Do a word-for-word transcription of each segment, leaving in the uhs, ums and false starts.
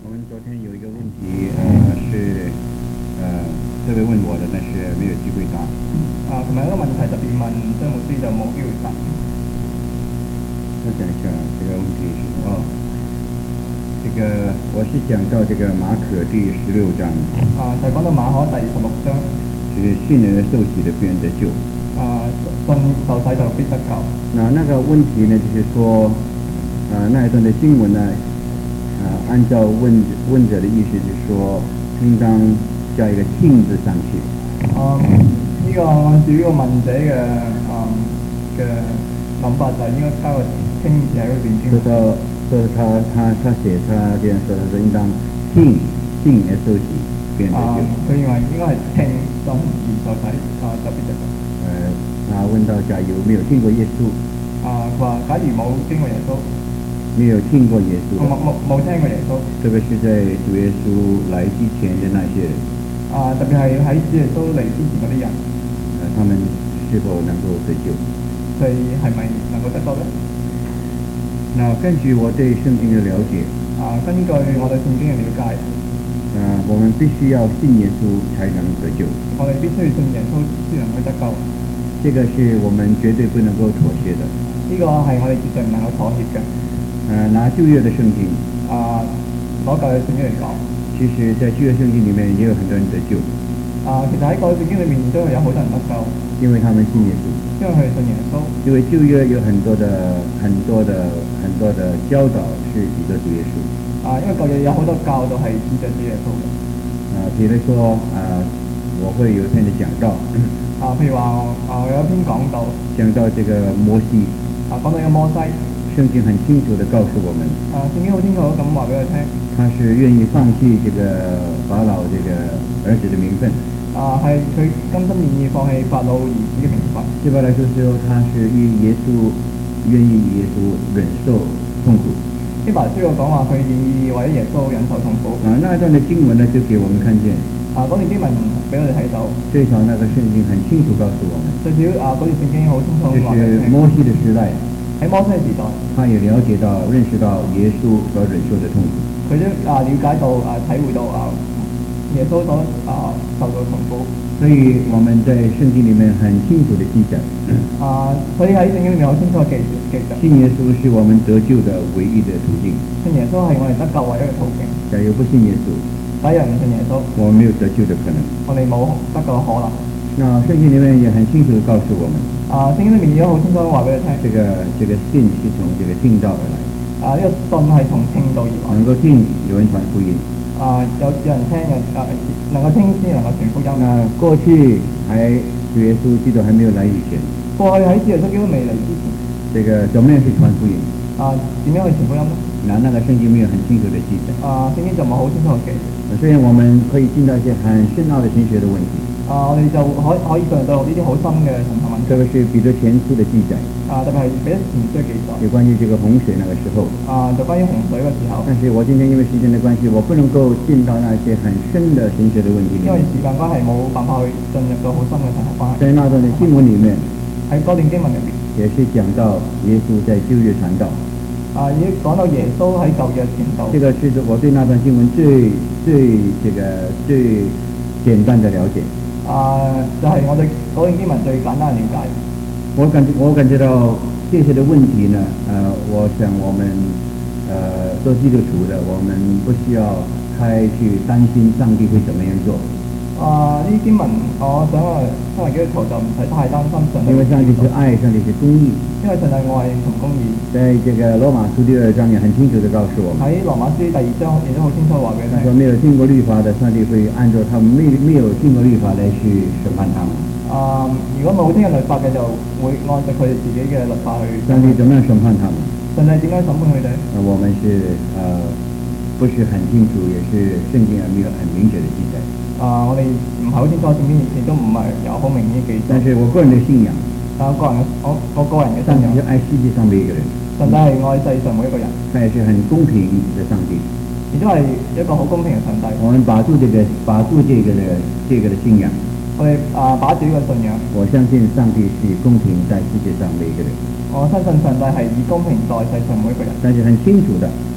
我们昨天有一个问题，呃，是呃特别问我的，但是没有机会答。 啊，同埋一個問題特別問張牧師就冇機會答。 我想一下，这个问题是哦，这个我是讲到这个马可第十六章， 啊，就講到馬可第十六章， 就是信而受洗的必然得救。 啊，信受洗就必得救。 那那个问題呢，就是說，呃，那一段的經文呢，呃，按照問問者的意思，就是說，應當加一個信字上去。 啊，呢、這個按照呢個問者嘅啊嘅諗法就應該加個稱字喺嗰邊先。 所以他，所以他他他寫他這樣說，他說應當信信而受洗，必然得救。 佢認為應該係聽信而受洗啊，就必得救。 呃，他問到假如沒有聽過耶穌， 啊，佢話假如冇聽過耶穌， 沒有聽過耶穌， 冇冇冇聽過耶穌， 特別是在主耶穌來之前的那些人， 啊，特別係喺主耶穌嚟之前嗰啲人， 呃，他們是否能夠得救？ 佢係咪能夠得救咧？ 那根據我對聖經的了解， 啊，根據我對聖經嘅了解， 呃，我們必須要信耶穌才能得救。 我哋必須要信耶穌先能夠得救。 這個是我們絕對不能夠妥協的。 呢個係我哋絕對唔能夠妥協嘅。 呃，拿舊約的聖經， 啊，攞舊約聖經嚟講， 其實在舊約聖經裡面也有很多人得救。 啊，其實喺舊約聖經裏面都有好多人得救， 因為他們信耶穌。 因為佢哋信耶穌。 因為舊約有很多的、很多的、很多的教導是指着主耶穌。 啊，因為舊約有好多教導係指着主耶穌嘅。 啊，比如說，啊，我會有一篇的講道。 啊，譬如話，啊，有一篇講道， 講到這個摩西。 啊，講到一個摩西。 聖經很清楚地告訴我們。 啊，聖經好清楚咁話俾佢聽。 他是願意放棄這個法老這個兒子的名分。 啊，係佢甘心願意放棄法老兒子嘅名分。 對吧來說，是他是與耶穌願意與耶穌忍受痛苦。 希伯來書有講話佢願意為咗耶穌忍受痛苦。 啊，那一段的經文呢，就給我們看見。 啊，嗰段經文俾我哋睇到。 最少那個聖經很清楚告訴我們。 最少啊，嗰段聖經好清楚話俾我哋聽。 就是摩西的時代。 喺摩西嘅時代， 他也了解到、認識到耶穌所忍受的痛苦。 佢都啊了解到啊體會到啊耶穌所啊受到痛苦。 所以我們在聖經裡面很清楚的記載。 啊，所以喺聖經裡面好清楚記記載。 信耶穌是我們得救的唯一的途徑。 信耶穌係我哋得救唯一嘅途徑。 假如不信耶穌， 假如唔信耶穌， 我們沒有得救的可能。 我哋冇得救嘅可能。 那聖經裡面也很清楚地告訴我們。 啊，聖經裏面已經好清楚話俾你聽。 這個這個信是從這個聽道而來。 啊，呢、這個信係從聽道而來。 能夠聽有人傳福音。 啊，有有人聽有啊，能夠聽先能夠傳福音。 那過去還主耶穌基督還沒有來以前。 過去喺主耶穌基督未嚟之前。 這個怎麼樣去傳福音？ 啊，點樣去傳福音呢？ 那那個聖經沒有很清楚的記載。 啊，聖經就冇好清楚嘅記載。 雖然我們可以進到一些很深奧的神學的問題。 啊，我哋就可可以進入到呢啲好深嘅神學問題。 特別是彼得前書的記載。 啊，特別係彼得前書嘅記載。 有關於這個洪水那個時候。 啊，就關於洪水嘅時候。 但是我今天因為時間的關係，我不能夠進到那些很深的神學的問題裡面。 因為時間關係，冇辦法去進入到好深嘅神學關係。 在那段的經文裡面， 喺嗰段經文入面， 也是講到耶穌在舊約傳道。 啊，已經講到耶穌喺舊約傳道。 這個是我對那段經文最最這個最簡單的了解。 啊，就係、是、我哋嗰段經文最簡單嘅了解。 我感我感覺到這些的問題呢，呃，我想我們呃做基督徒的，我們不需要太去擔心上帝會怎麼樣做。 啊，呢啲經文，我想我身為基督徒就唔使太擔心上帝。 因為上帝是愛，上帝是公義。 因為上帝愛同公義。 在這個羅馬書第二章也很清楚地告訴我們。 喺羅馬書第二章亦都好清楚話俾你聽。 說沒有聽過律法的，上帝會按照他們沒沒有聽過律法來去審判他們。啊， 如果冇聽過律法嘅，就會按照佢哋自己嘅律法去。 上帝怎麼樣審判他們？ 上帝點樣審判佢哋？ 我們是呃不是很清楚，也是聖經也沒有很明確的記載。 啊，我哋唔係好清楚聖經亦都唔係有好明顯嘅記載。 但是我個人的信仰， 但我個人嘅我我個人嘅信仰， 上帝是愛世界上每一個人。 上帝係愛世上每一個人。 他也是很公平的上帝。 亦都係一個好公平嘅上帝。 我們把住這個把住這個的這個的信仰。 我哋啊把住呢個信仰。 我相信上帝是公平在世界上每一個人。 我相信上帝係以公平待世上每一個人。 但是很清楚的。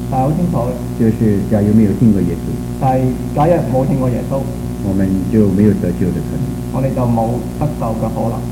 但係好清楚嘅， 就是假如没有信过耶稣， 但係假若冇聽過耶穌， 我们就没有得救的可能。 我哋就冇得救嘅可能。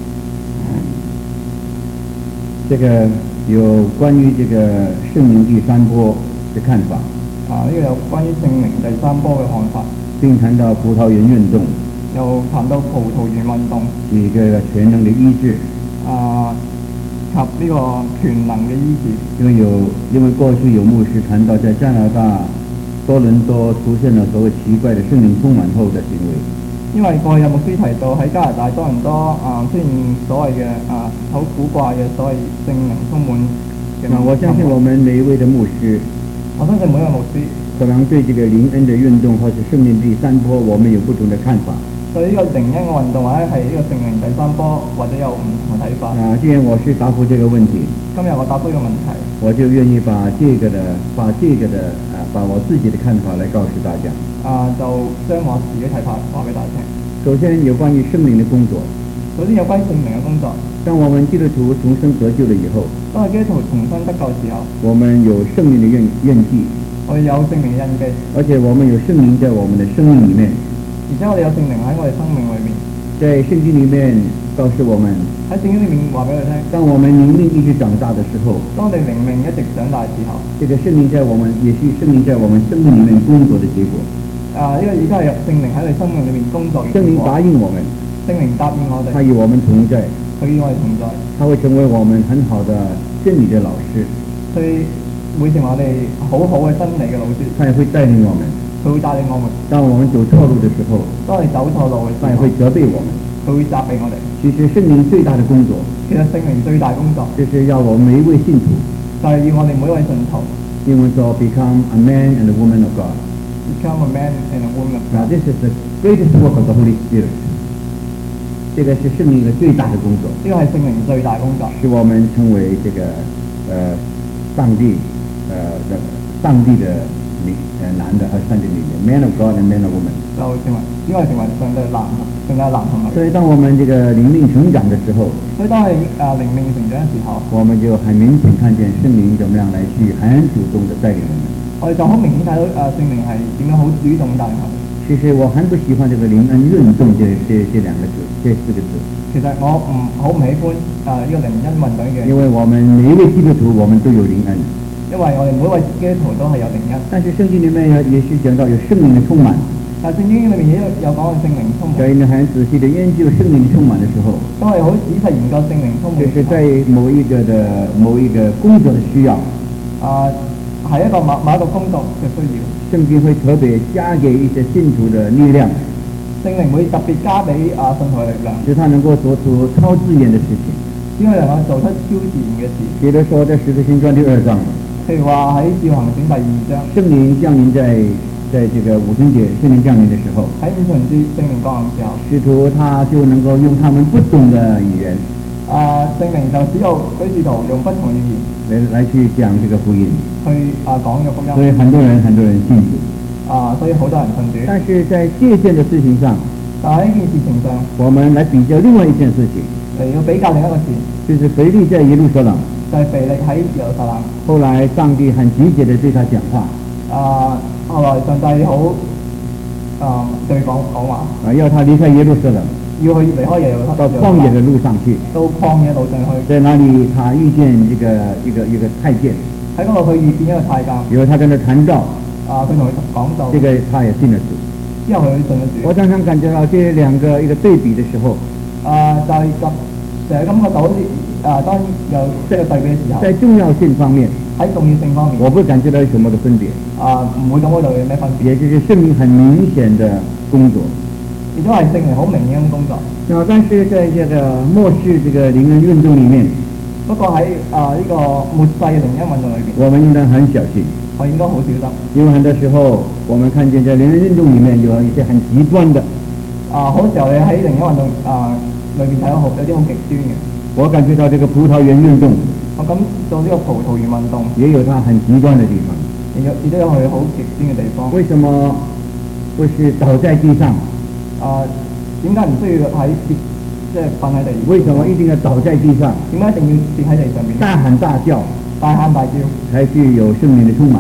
这个有关于这个圣灵第三波的看法， 啊，呢、這個有關於聖靈第三波嘅看法， 并谈到葡萄园运动， 又談到葡萄園運動， 一个全能的医治。 啊及呢個權能嘅醫治。 因为有因为过去有牧師谈到在加拿大多伦多出现了所谓奇怪的圣灵充满后的行为。 因為過去有牧師提到喺加拿大多倫多啊出現所謂嘅啊好古怪嘅所謂聖靈充滿嘅。 那我相信我们每一位的牧師， 我相信每一位牧師可能对这个灵恩的运動或是圣靈第三波，我們有不同的看法。 對呢個靈恩嘅運動或者係呢個聖靈第三波，或者有唔同嘅睇法。 啊，既然我是答复这个问題， 今日我答覆呢個問題， 我就願意把這個的把這個的啊把我自己的看法來告訴大家。 啊，就將我自己睇法話俾大家聽。 首先有關於聖靈的工作。 首先有關於聖靈嘅工作。 當我們基督徒重生得救了以後， 當我基督徒重生得救時候， 我們有聖靈的印印記， 我哋有聖靈嘅印記， 而且我們有聖靈在我們的生命裡面。 而且我哋有聖靈喺我哋生命裏面。 在聖經裡面告訴我們， 喺聖經裏面話俾佢聽， 當我們靈命一直長大的時候， 當我哋靈命一直長大的時候， 這個聖靈在我們也是聖靈在我們生命裡面工作的結果。 啊，呢個而家係聖靈喺你生命裏面工作嘅聖靈答應我們， 聖靈答應我哋， 他與我們同在， 佢與我哋同在， 他會成為我們很好的真理的老師， 佢會成為我哋好好嘅真理嘅老師， 他也會帶領我們。 佢會帶領我們。 當我們走錯路的時候， 當我哋走錯路嘅時候， 他也會責備我們， 佢會責備我哋。 其實聖靈最大的工作， 其實聖靈最大工作， 就是要我們每一位信徒， 就係要我哋每一位信徒， 英文說 become a man and a woman of God。 become a man and a woman of Now God。 this is the greatest work of the Holy Spirit。這個是聖靈的最大的工作。 呢個係聖靈最大工作， 使我們成為這個呃上帝呃的上帝的女呃男的和上帝的女人 ，man of God and man of woman。 就成為因為成為上帝嘅男，上帝嘅男同女。 所以當我們這個靈命成長的時候， 所以當我哋啊靈命成長嘅時候， 我們就很明顯看見聖靈怎麼樣來去很主動的帶領我們。 我哋就好明顯睇到啊聖靈係點樣好主動帶領我哋。 其實我很不喜歡這個靈恩運動這這這兩個字，這四個字。 其實我唔好唔喜歡啊呢個靈恩運動嘅， 因為我們每一位基督徒，我們都有靈恩。 因為我哋每一位基督徒都係有靈恩。 但是聖經裡面也也是講到有聖靈的充滿。 但聖經裏面也有有講到聖靈充滿。 所以呢，很仔細的研究聖靈充滿的時候， 當我哋好仔細研究聖靈充滿， 就是在某一個的某一個工作的需要。 啊，係一個某某一個工作嘅需要。 聖經會特別加給一些信徒的力量， 聖靈會特別加俾啊信徒嘅力量， 使他能夠做出超自然的事情。 因為能夠做出超自然嘅事。 比如說在使徒行傳第二章， 譬如話喺《使徒行傳》第二章， 聖靈降臨在在這個五旬節聖靈降臨的時候， 喺五旬節聖靈降臨嘅時候， 使徒他就能夠用他們不懂的語言， 啊聖靈就只有嗰啲使徒用不同語言來來去講這個福音， 去啊講嘅福音。 所以很多人很多人信主。 啊，所以好多人信主。 但是在這件的事情上， 但喺呢件事情上， 我們來比較另外一件事情， 嚟要比較另一個事， 就是腓利在耶路撒冷， 就係腓力喺耶路撒冷。 後來上帝很直接地對他講話。 啊，後來上帝好啊對講講話， 啊，要他離開耶路撒冷， 要去離開耶路撒冷， 到曠野的路上去。 到曠野路上去， 在那裡他遇見一個一個一個太監， 喺嗰度佢遇見一個太監， 因為他跟他談道， 啊，佢同佢講道， 這個他也信了主。 之後佢信咗主。 我常常感覺到這兩個一個對比的時候， 啊，就係就成日感覺到好似啊，當有即係對比嘅時候， 在重要性方面， 喺重要性方面， 我不感覺到有什麼的分別。 啊，唔會感覺到有咩分別。 也就是聖靈很明顯的工作。 亦都係聖靈好明顯咁工作。 啊，但是在這個末世這個靈恩運動裡面， 不過喺啊呢個末世嘅靈恩運動裏邊， 我們應當很小心。 我應該好小心。 因為很多時候，我們看見在靈恩運動裡面有一些很極端的。 啊，好時候你喺靈恩運動啊裏邊睇到好有啲好極端嘅。 我感覺到這個葡萄園運動， 我感到呢個葡萄園運動也有它很極端的地方。 亦有亦都有佢好極端嘅地方。 為什麼不是倒在地上？ 啊，點解唔需要喺跌即係瞓喺地？ 為什麼一定要倒在地上？ 點解一定要跌喺地上面？ 大喊大叫， 大喊大叫， 才具有聖靈的充滿。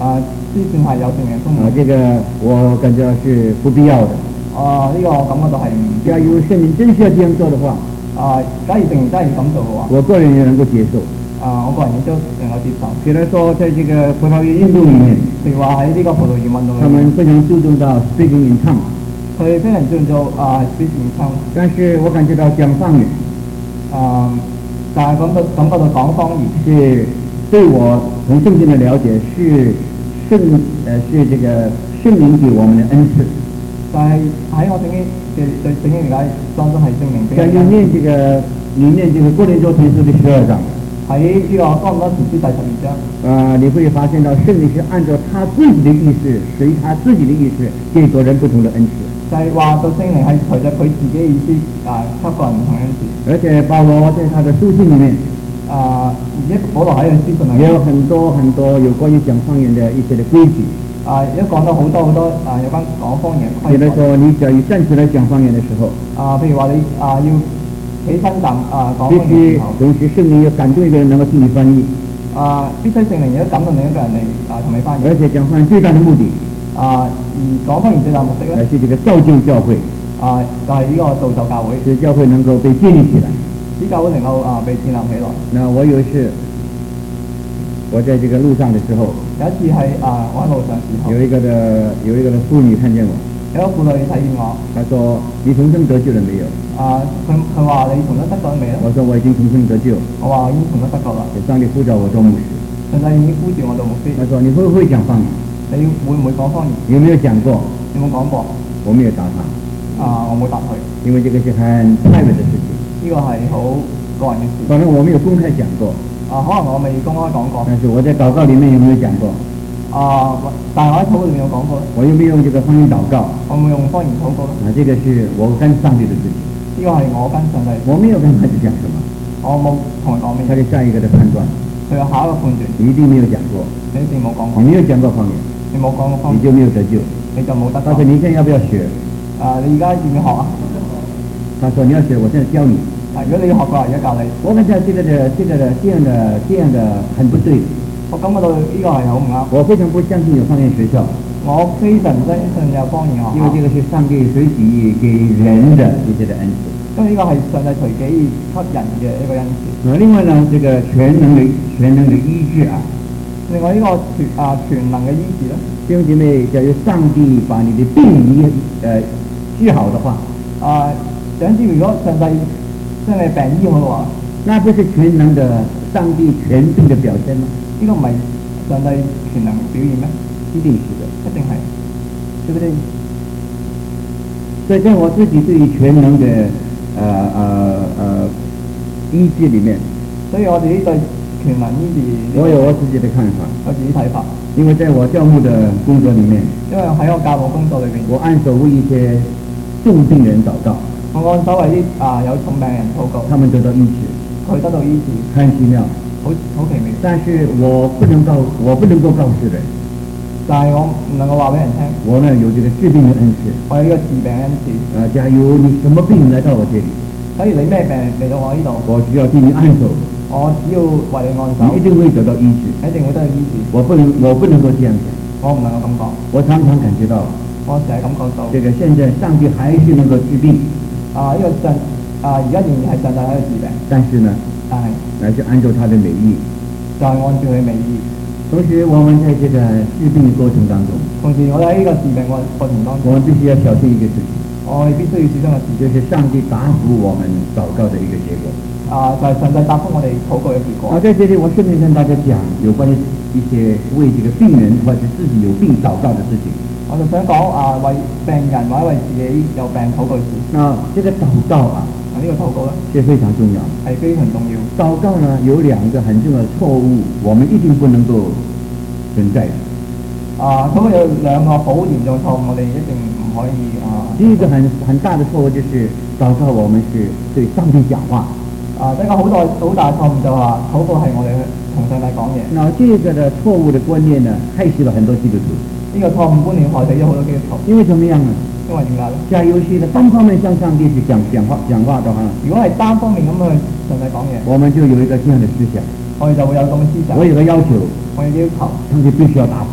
啊，先算係有聖靈充啊， 滿。 这个我感觉是不必要的。 啊，呢、個我感覺到係唔假如圣灵真需要这样做的話， 啊，假如聖靈真係要咁做嘅話， 我个人也能夠接受。 啊，我個人亦都能夠接受。 比如說，在這個葡萄園運動裡面， 譬如話喺呢個葡萄園運動裏他面， 們非常注重到 speaking in tongues， 佢非常注重做啊 speaking tongue， 但是我感覺到講方言， 啊，但係感覺感覺到講方言， 是對我從聖經的了解是聖呃是這個聖靈給我們的恩賜。 但係喺我聖經嘅對聖經理解當中係聖靈俾像人你念這個你念這個哥林多前書的十二章， 喺呢個哥林多前書第十二章， 啊、你會發現到聖靈是按照他自己的意思，隨他自己的意思給個人不同的恩賜。 就係話到聖靈係隨着佢自己嘅意思啊，給個人唔同嘅恩賜。 而且保羅在他的書信裡面， 啊，而且保羅喺佢書信裏面也有很多很多有關於講方言的一些的規矩。 啊，而家講咗好多好多啊有關講方言嘅規矩。 比如說，你只要一站起來講方言的時候， 啊，譬如話你啊要起身站啊講必方言嘅須時候， 同時聖靈要感動一個人能夠替你翻譯， 啊必須聖靈亦都感動另一個人嚟啊同你翻譯。 而且講方言最大的目的， 啊，而講方言最大目的咧， 呃是這個造就教會， 啊就係、是、呢個造就教會， 使教會能夠被建立起來。 使教會能夠啊被建立起來。 那我有一次，我在這個路上的時候， 有一次係啊我喺路上時候， 有一個的有一個的婦女看見我， 有一個婦女睇見我， 她說：你重生得救了沒有？ 啊佢佢話你重生得救未咧？ 我說我已經重生得救， 我話已經重生得救啦。 上帝呼召我做牧師。 上帝已經呼召我做牧師。 她說你會不會講方言？ 你會唔會講方言？ 有沒有講過？ 有冇講過？ 我沒有答她， 啊，我冇答佢， 因為這個是很 private 的事情。 呢個係好個人嘅事。 反正我沒有公開講過。 啊，可能我未公開講過。 但是我在禱告裡面有沒有講過？ 啊，但係我喺禱告裡面有講過。 我有沒有用這個方言禱告？ 我冇用方言禱告咧。 啊，這個是我跟上帝的事情。 呢個係我跟上帝。 我沒有跟孩子講什麼。 我冇同佢講咩。 他就下一個的判斷。 佢有下一個判斷。 你一定沒有講過。 你一定冇講過。 你沒有講過方言。 你冇講過方言。 你就沒有得救。 你就冇得救。 他說你現在要不要學？ 啊，你而家要唔要學啊？ 他說你要學，我現在教你。 啊，如果你要學嘅話，而家教你。 我感覺這個的、這個的、這樣的、這樣的很不對。 我感覺到呢個係好唔啱。 我非常不相信有方言學校。 我非常相信有方言學校。 因為這個是上帝隨己給人的一些的恩賜。 因為呢個係上帝隨己給人嘅一個恩賜。 啊，另外呢，這個全能的全能的醫治啊。 另外呢個全啊全能嘅醫治咧。 弟兄姐妹，假如上帝把你的病醫呃治好的話， 啊，想知如果上帝將你病醫好嘅話， 那不是全能的上帝權柄的表現嗎？ 呢個唔係上帝全能表現咩？ 一定是的， 一定係，對不對？ 所以在我自己對於全能的呃呃呃醫治裡面， 所以我自己對全能醫治， 我有我自己的看法， 我自己睇法。 因為在我教牧的工作裡面， 因為喺我教牧工作裏邊， 我按手為一些重病人禱告， 我按手為啲啊有重病人禱告， 他們得到醫治， 佢得到醫治， 很奇妙， 好好奇妙。 但是我不能告，我不能夠告訴人， 但係我唔能夠話俾人聽， 我呢有這個治病的恩賜， 我有呢個治病恩賜。 啊，假如你什麼病來到我這裡， 假如你咩病嚟到我呢度， 我只要替你按手， 我只要為你按手， 你一定會得到醫治， 一定會得到醫治。 我不能，我不能夠這樣講， 我唔能夠咁講。 我常常感覺到， 我成日感覺到， 這個現在上帝還是能夠治病， 啊，呢、這個上啊而家仍然係上帝喺度治病， 但是呢， 但係乃是按照他的美意。 就係按照佢美意。 同時，我們在這個治病的過程當中， 同時我哋喺呢個治病過過程當中， 我們必須要小心一個事情， 我哋必須要小心嘅事， 就是上帝答復我們禱告的一個結果。 啊，就係、是、上帝答覆我哋禱告嘅結果。 啊，在這裡我順便跟大家講有關於一些為這個病人或者自己有病禱告的事情。 我就想講啊，為病人或者為自己有病禱告事。 那這個禱告啊， 啊呢、這個禱告咧是非常重要， 係非常重要。 禱告呢有兩個很重要的錯誤，我們一定不能夠存在的。 啊，禱告有兩個好嚴重錯誤，我哋一定唔可以啊。 第一個很很大的錯誤就是禱告我們是對上帝講話。 啊，第一個好大好大錯誤就話禱告係我哋同上帝講嘢。 那這個的錯誤的觀念呢，害死了很多基督徒。 呢個錯誤觀念害死咗好多基督徒。 因為怎麼樣呢？ 因為點解咧？ 假如是的單方面向上帝去講講話講話的話， 如果係單方面咁去上帝講嘢， 我們就有一個這樣的思想， 我哋就會有咁嘅思想。 我有個要求， 我有要求， 上帝必須要答復。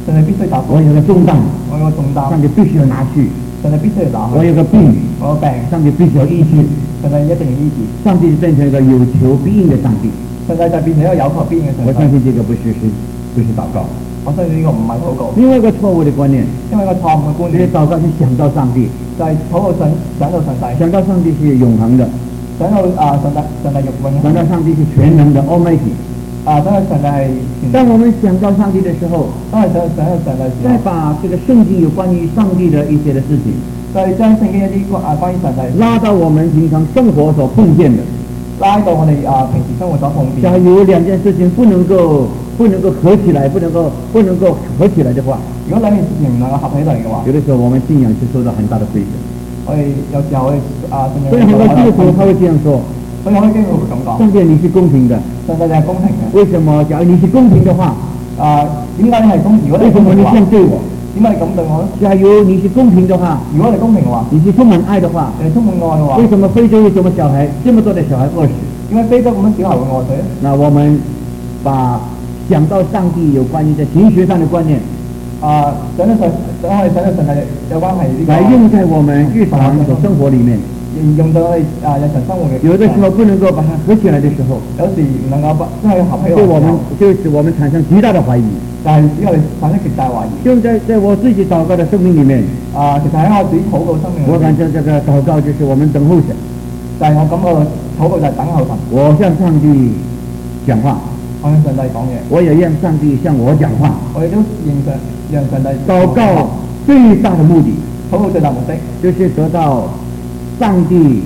上帝必須答覆。 我有個重擔， 我有個重擔， 上帝必須要拿去。 上帝必須要拿去。 我有個病， 我有病， 上帝必須要醫治。 上帝一定要醫治。 上帝變成一個有求必應的上帝。 上帝就變成一個有求必應嘅上帝。 我相信這個不是是不是禱告。 我相信呢個唔係禱告。 另外一個錯誤的觀念， 因為一個錯誤嘅觀念， 你禱告是想到上帝， 就係禱告想想到上帝， 想到上帝是永恆的， 想到啊上帝上帝永恆， 想到上帝是全能的 Almighty。 啊，想到上帝係。 當我們想到上帝的時候， 當係想想到上帝時候， 再把這個聖經有關於上帝的一些的事情， 就係將聖經一啲關啊關於上帝拉到我們平常生活所碰見的， 拉到我哋啊平時生活所碰見。 假如兩件事情不能夠不能夠合起來，不能夠不能夠合起來的話， 如果兩件事情唔能夠合起來嘅話， 有的時候我們信仰是受到很大的虧損。 我哋有時候我哋啊信仰， 所以很多基督徒他會這樣說。 所以我啲基督徒會咁講。 上帝你是公平的， 上帝你係公平嘅。 為什麼？假如你是公平的話， 啊點解你係公平？如果你為什麼你這樣對我？ 點解你咁對我咧？ 假如你是公平的話， 如果你公平嘅話， 你是充滿愛的話， 你係充滿愛嘅話， 為什麼非洲有什麼小孩這麼多的小孩餓死？ 點解非洲咁樣小孩會餓死咧？ 那我們把想到上帝有關於在神學上的觀念， 啊想到上想我哋想到上帝有關係呢個， 來用在我們日常的生活裡面。 用到我哋啊日常生活嘅。 有的時候不能夠把它合起來的時候， 有時唔能夠把真係合起來， 對我們就使我們產生極大的懷疑。 但係使我哋產生極大懷疑。 就在在我自己禱告的生命裡面， 啊，其實喺我自己禱告生命裡面， 我感覺這個禱告就是我們等候神。 但係我感覺禱告就係等候神。 我向上帝講話， 我向上帝講嘢， 我也讓上帝向我講話。 我哋都讓上讓上帝禱告最大的目的， 禱告最大目的就是得到上帝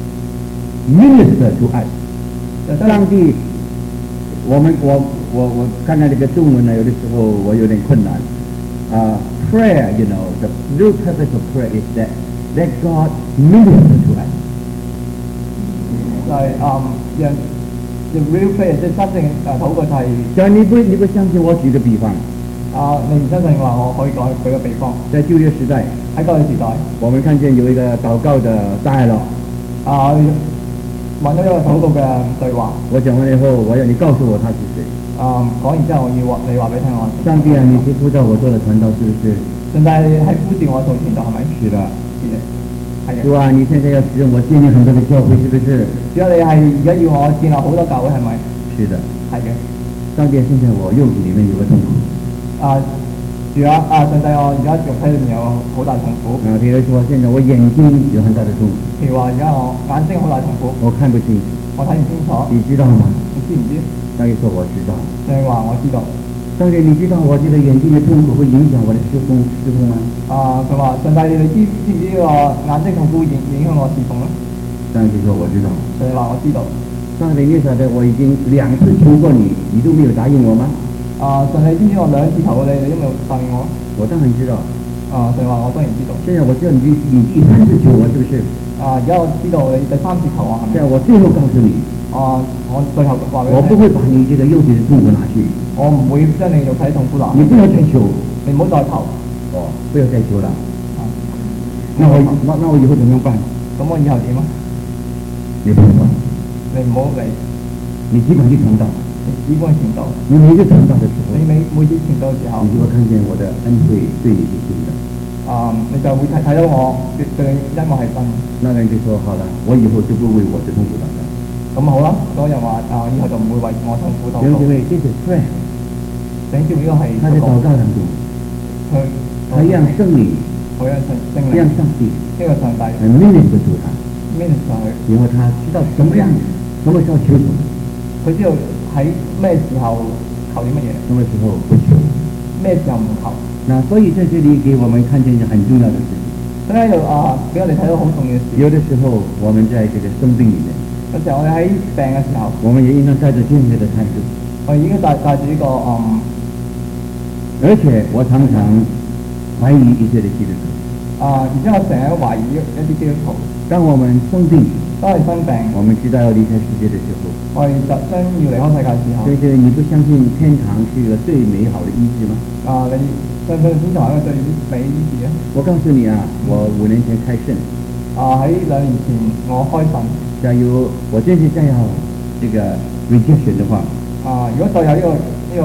minister to us。上帝，我們我我我看到這個中文呢，有的時候我有點困難。啊、uh, ，prayer，you know，the real purpose of prayer is that that God minister to us。就係嗯，讓 the real prayer 即係真正誒禱告就係。就你不你不相信我舉個比方。啊，你唔相信嘅話，我可以講舉個比方。在舊約時代，喺舊約時代，我們看見有一個禱告的大咯。啊，揾到一個禱告嘅對話。我講完以後，我要你告訴我他是誰。啊，講完之後，我要話你話俾聽我。上帝啊，你是呼召我做了傳道，是不是？上帝係呼召我做傳道，係咪？是的，是的，係嘅。主啊，你現在要使用我建立很多的教會，是不是？主啊，你係而家要我建立好多教會，係咪？是的，係嘅。上帝，現在我肉體裡面有個痛苦。啊，主啊，啊上帝，我而家肉體裏面有好大痛苦。啊，譬如說，現在我眼睛有很大的痛苦。譬如話，而家我眼睛好大痛苦。我看不清，我睇唔清楚。你知道嗎？你知唔知？上帝說我知道。上帝話我知道。上帝，你知道我這個眼睛的痛苦會影響我的事工事工嗎？啊，佢話上帝，你知知唔知呢個眼睛痛苦影影響我事工咧？上帝說我知道。上帝話我知道。上帝，你曉得我已經兩次求過你，你都沒有答應我嗎？啊！上帝知唔知我兩次求過你，你都冇答應我？我當然知道。啊！上帝話我當然知道。現在我知道你你第三次求我，是不是？啊！而家我知道你第三次求我，係咪？現在我最後告訴你。啊！我最後話俾你聽。我不會把你這個肉體的痛苦拿去。我唔會將你肉體痛苦拿去。你不要再求，你唔好再求。哦，不要再求啦。啊！那我那那我以後怎麼辦？咁我以後點啊？你不管，你唔好理，你只管去傳道。只管傳道。你每次傳道的時候，你每每次傳道的時候，你就會看見我的恩惠對你是真的。啊、嗯，你就會睇睇到我對對你恩愛係真。那人就說好了，我以後就不為我的痛苦禱告。咁好啦，嗰人話啊，以後就唔會為我痛苦禱告。因為這是 prayer，等於呢個係他在禱告當中，佢他讓聖靈，佢讓聖聖靈，讓上帝，呢個上帝，係 minister to 他 ，minister 佢，然後他知道什麼樣，什麼時候求什麼，佢知道。喺咩時候求啲乜嘢？什麼時候不求？咩時候唔求？那所以在這裡給我們看見一件很重要的事情。所以就啊，俾我哋睇到好重要嘅事。有的時候，我們在這個生病裡面，有時候我哋喺病嘅時候，我們也應當帶着堅決的態度。我應該帶帶住呢個嗯，而且我常常懷疑一些的基督徒。啊，而且我成日懷疑一一啲基督徒。當我們生病，當我哋生病，我們知道要離開世界的時候，我哋就將要離開世界嘅時候，對對，你不相信天堂是一個最美好的醫治嗎？啊，你相信天堂係一個最美醫治啊？我告訴你啊，我五年前開腎，啊喺兩年前我開腎，假如我真係再有這個 rejection 的話，啊如果再有呢個呢個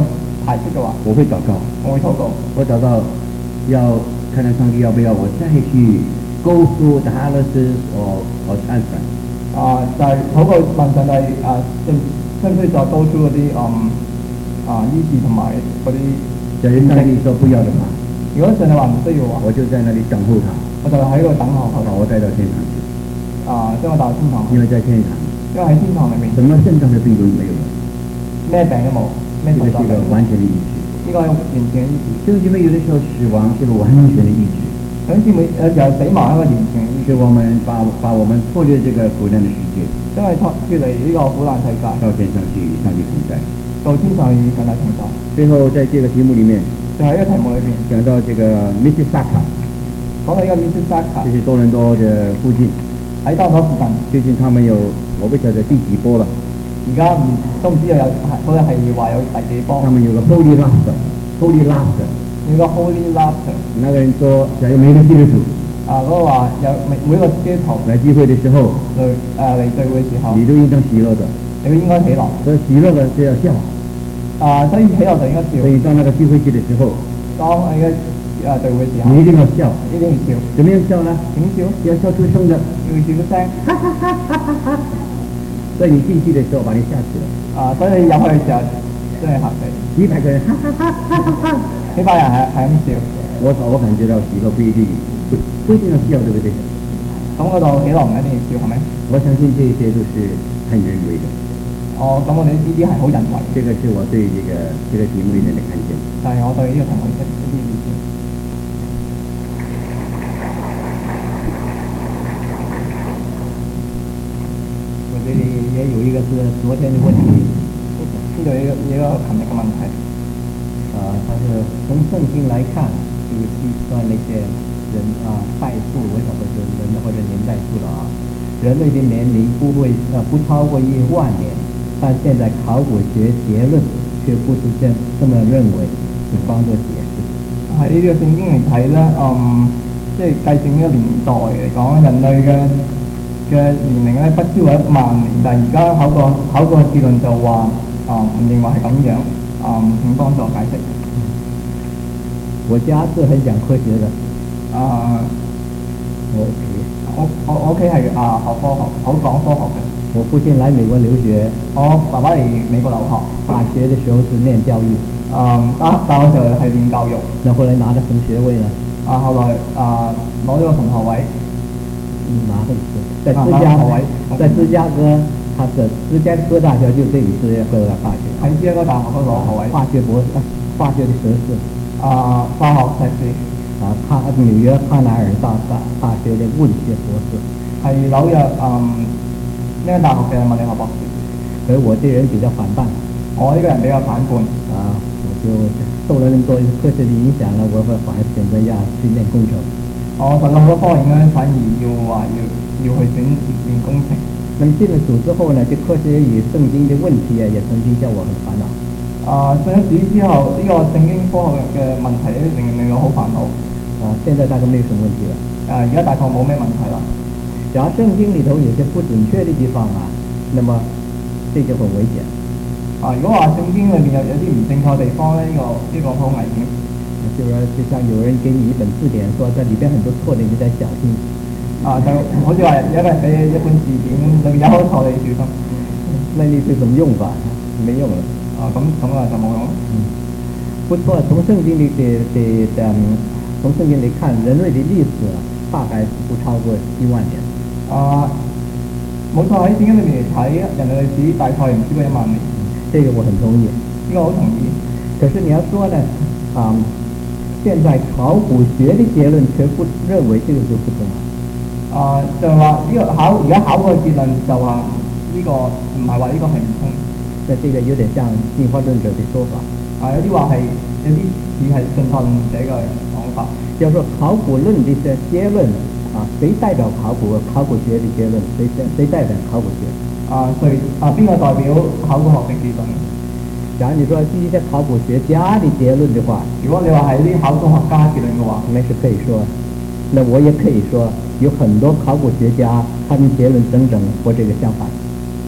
排斥嘅話， 我會禱告， 我會禱告。 我禱告要看看上帝要不要我再去告訴達勒斯我我安神。 啊，就係禱告問上帝啊，需需唔需要再高出嗰啲嗯啊醫治同埋嗰啲？ 假如上帝說不要的話， 如果上帝話唔需要嘅話， 我就在那裡等候他， 我就喺度等候佢， 把我帶到天堂去。 啊，將我帶到天堂。 因為在天堂， 因為喺天堂裏面， 什麼症狀的病都沒有了， 咩病都冇，咩這個是一個完全的醫治。 呢個係完全嘅醫治。 弟兄姐妹，有的時候死亡是個完全的醫治。 弟兄姊妹，有時候死亡係一個完全嘅醫治， 是我們把把我們脫離這個苦難的世界， 因為脫脫離呢個苦難世界， 到天上去，上帝同在。 到天上與上帝同在。 最後在這個題目裡面， 就喺呢個題目裏邊講到這個 Mississauga， 講到呢個 Mississauga， 就是多倫多的附近。 喺多倫多附近。 最近他們有，我不曉得第幾波了。 而家唔都唔知道有，好似係話有第幾波。 他們有個 Holy Laughter，Holy Laughter， 有個 Holy Laughter。 那個人說，假如每個基督徒啊，嗰個話有每每個基督徒來聚會的時候， 嚟誒嚟聚會嘅時候， 你都應當喜樂的， 你都應該喜樂。 所以喜樂的是要笑。 啊，所以喜樂就應該笑。 所以當那個聚會去的時候， 當你嘅誒聚會嘅時候， 你一定要笑， 一定要笑。 怎麼樣笑呢？ 點笑？ 要笑出聲的， 要笑出聲。 所以你進去的時候把你嚇死了。 啊，所以你入去嘅時候真係嚇死。 幾百個人，哈哈哈哈哈哈， 幾百人係係咁笑。 我我感覺到喜樂不一定不不一定要笑，對不對？ 咁嗰度喜樂唔一定要笑，係咪？ 我相信這些都是很人為的。 哦，咁我哋呢啲係好人為。 這個是我對這個這個題目裡面的看見。 但係我對呢個題目一一啲意見。 我這裡也有一個是昨天的問題， 呢度有一個一個琴日嘅問題。 啊，他是從聖經來看，就是計算那些人啊代數，我曉得是人或者年代數了啊。人類的年齡不會啊不超過一萬年，但現在考古學結論卻不是這這麼認為，請幫助解釋。 喺呢個聖經嚟睇咧，嗯，即係計算呢個年代嚟講，人類嘅嘅年齡咧不超過一萬年，但係而家考個考個結論就話，啊、嗯，唔認為係咁樣，啊、嗯，請幫助解釋。 我家是很講科學的， 啊， 我屋企， 我我我屋企係啊學科學，好講科學嘅。 我父親來美國留學， 我爸爸嚟美國留學， 大學的時候是念教育， 啊、嗯，大大學時候係念教育。 那後來拿了什麼學位呢？ 啊，後來啊攞咗個神學位。 拿的是在芝加哥，在芝加哥，他是芝加哥大學就這裡是哥大大學， 喺芝加哥大學嗰個學位， 化學博士，化學的碩士， 啊，化學碩士， 啊，他紐約康奈爾大大大學的物理學博士， 係紐約嗯呢間大學嘅物理學博士。 而我這人比較反叛， 我呢個人比較反叛， 啊，我就受了那麼多科學的影響了，我會反而選擇要去念工程。 我受咗好多科研咧，反而要話要要去選念工程。 那麼進了組之後呢，這科學與聖經的問題啊，也曾經叫我很煩惱。 啊，上咗主之後，呢、這個聖經科學嘅問題咧，令令我好煩惱。 啊，現在大概沒有什麼問題了。 啊，而家大概冇咩問題啦。 假如聖經裡頭有些不準確的地方啊，那麼這就很危險。 啊，如果話聖經裏面有有啲唔正確地方咧，呢、這個呢、這個好危險。 就是說，就像有人給你一本字典，說這裡邊很多錯的，你得小心。 啊，就好似話有一個人俾一本字典，裏面有好多錯你小心。 那你是什麼用法？沒用了。 啊，咁咁啊就冇用。 嗯，不錯，從聖經裡的的的，從聖經裡看，人類的歷史大概是不超過一萬年。 啊，冇錯，喺聖經裏面嚟睇，人類歷史大概唔超過一萬年。 這個我很同意。 呢個好同意。 可是你要說呢，啊、嗯，現在考古學的結論卻不認為這個就不同了。 啊，就係話呢個考而家考個結論就話呢個唔係話呢個係唔通。 那這個有點像進化論者的說法。 啊，有啲話係有啲似係進化論者嘅講法。 就是說考古論的這結論啊，誰代表考古考古學的結論？誰誰代表考古學？ 啊，誰啊邊個代表考古學嘅結論？ 假如你說是一些考古學家的結論的話， 如果你話係啲考古學家結論嘅話， 那是可以說。那我也可以說，有很多考古學家，他們結論整整和這個相反。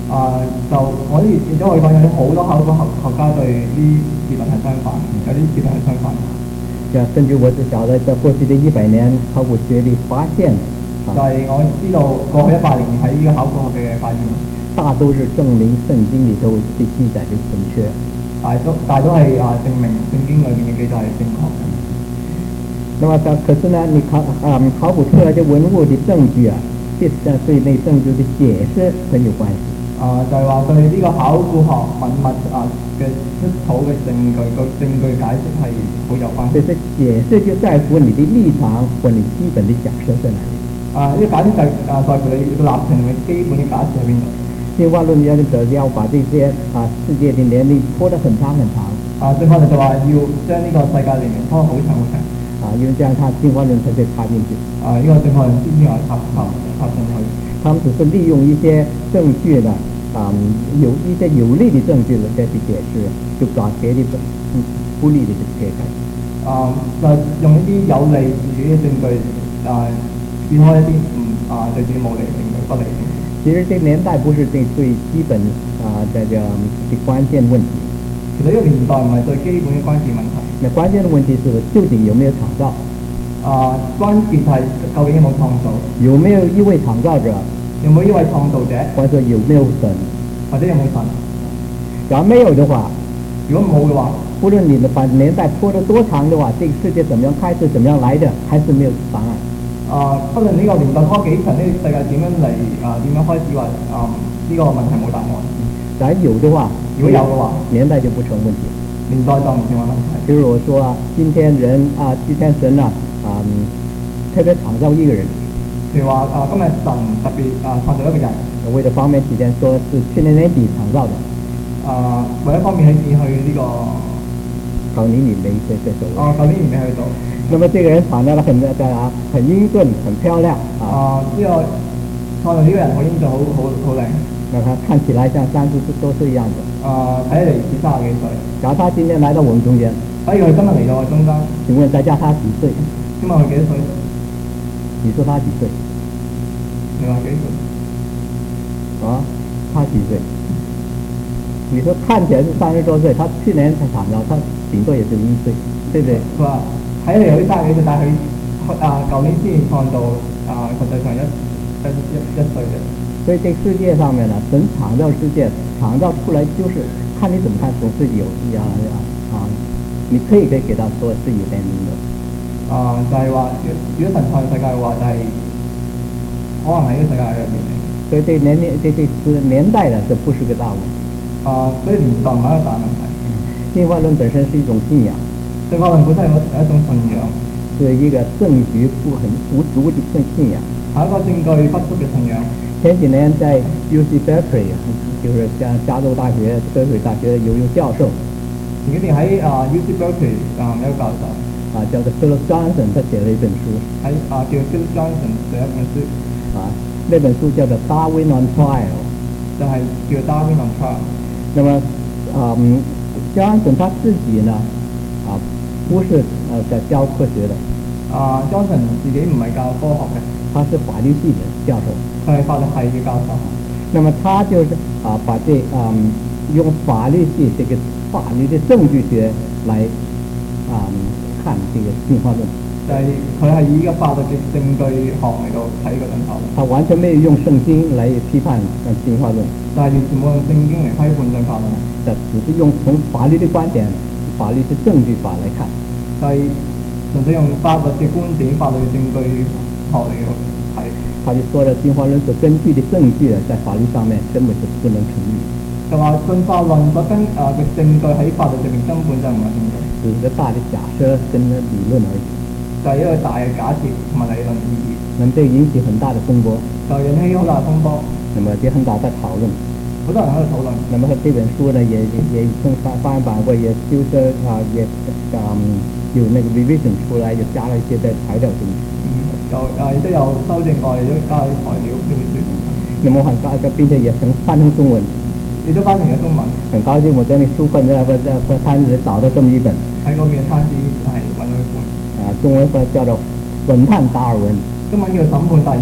啊、就我哋亦都可以講有啲好多考古學學家對啲結論係相反，有啲結論係相反。 呀，甚至我是曉得，在過去的一百年考古學裏發現， 就係我知道過去一百年喺呢個考古學嘅發現， 大都是證明聖經裏頭的記載的準確。 大都大都係啊證明聖經裏面嘅記載係正確嘅。 那麼，可是呢，你考啊、嗯、考古出來的文物的證據啊，其實對那證據的解釋很有關係。 啊，就係話對呢個考古學文物啊嘅出土嘅證據個證據解釋係好有關係。 這是解釋就在乎你的立場和你基本的假設在哪裡。 啊，呢個解釋就啊在乎你個立場同你基本嘅假設喺邊度。 進化論要就要把這些啊世界的年齡拖得很長很長。 啊，進化論就話要將呢個世界年齡拖好長好長。 啊，因為這樣他進化論才可以插進去。 啊，呢、這個進化論先至話插插插進去。 他們只是利用一些證據呢，啊、嗯，有一些有利的證據來去解釋，就把別的不不利的就撇開。 啊，就用一啲有利自己嘅證據，啊，撇開一啲唔啊對自己冇利嘅證據，不利嘅證據。 其實這個年代不是最最基本啊，這個的關鍵問題。 其實呢個年代唔係最基本嘅關鍵問題。 那關鍵的問題是究竟有沒有創造？ 啊，關鍵係究竟有冇創造？ 有沒有一位創造者？ 有冇一位創造者？ 或者有沒有神？ 或者有冇神？ 假如沒有的話， 如果冇嘅話， 無論你們把年代拖得多長的話，這個世界怎麼樣開始，怎麼樣來的，還是沒有答案。 啊，不論呢個年代拖幾長，呢個世界點樣嚟啊？點樣開始話啊？呢、這個問題冇答案。 假如有的話， 如果有嘅話， 年代就不成問題。 年代就唔成為問題。 比如我說啊，今天人啊，今天神啊，啊、嗯，特別創造一個人。 譬如話啊，今日神特別啊創造一個人。 為咗方便起見，說是去年年底創造的。啊， 為一方面起見去呢、這個。 舊年年尾這這時候。 哦，舊年年尾去到。 那麼這個人創造得很嘅啊，很英俊，很漂亮。 啊，呢、這個創造呢個人好英俊，好好好靚。 那他看起來像三十多歲樣子。 啊，睇嚟似三十幾歲。 假如他今天來到我們中間， 所以佢今日嚟到我中間。 請問再加他幾歲？ 請問佢幾多歲？ 你說他幾歲？ 你話幾歲？ 啊，他幾歲？你說看起來是三十多歲，他去年才創造，他頂多也就一歲，對不對？ 佢話睇嚟有啲三十幾歲，但係佢啊舊年先創造啊，實際上一一一一歲嘅。 所以這個世界上面呢，神創造世界，創造出來就是看你怎麼看，總是有啊啊，你可以可以給他說是有年齡的。啊， 就係話，如果神創世界嘅話，就係、是、可能喺呢個世界入面。 所以這年齡，這這是年代呢，這不是個大問題。 啊，所以年代唔係一個大問題。 進化論本身是一種信仰。 進化論本身係一種信仰， 是一個證據不很不足的信仰。 係一個證據不足嘅信仰。 前幾年在 U C Berkeley， 就是像加州大學、伯克利大學有一個教授， 前幾年喺啊 U C Berkeley 啊有一個教授啊叫做 Philip Johnson，他寫了一本書， 喺啊叫 Philip Johnson 寫一本書， 啊那本書叫做 Darwin on Trial， 就係叫 Darwin on Trial。 那麼啊、嗯、Johnson 他自己呢啊不是呃在教科學的， 啊 Johnson 自己唔係教科學嘅。 他是法律系的教授， 佢係法律系嘅教授。 那麼他就是啊把這嗯用法律系這個法律的證據學來啊、嗯、看這個進化論。 就係佢係以一個法律嘅證據學嚟到睇個進化論。 他完全沒有用聖經來批判進化論。 但係完全冇用聖經嚟批判進化論。 就只是用從法律的觀點、法律的證據法來看。 就係純粹用法律嘅觀點、法律嘅證據。係， 他就說了，進化論所根據的證據在法律上面根本就不能成立。 就話進化論所根啊嘅證據喺法律上面根本就唔係證據， 只是一個大的假設跟理論而已。 就係一個大嘅假設同埋理論意義。 那麼這引起很大的風波， 就引起好大風波。 那麼也很大的討論， 好多人喺度討論。 那麼這本書呢，也也曾翻翻版過，也就是啊也嗯有那個 revision 出來，就加了一些的材料進去。 有啊，亦都有修正過，亦都加啲材料呢本書。 那麼很高興，並且也成翻成中文。 亦都翻成咗中文。 很高興，我在那書本在在在攤子找到這麼一本。 喺嗰邊攤子係揾到一本。 啊，中文叫做《審判達爾文》。 中文叫《審判達爾文》。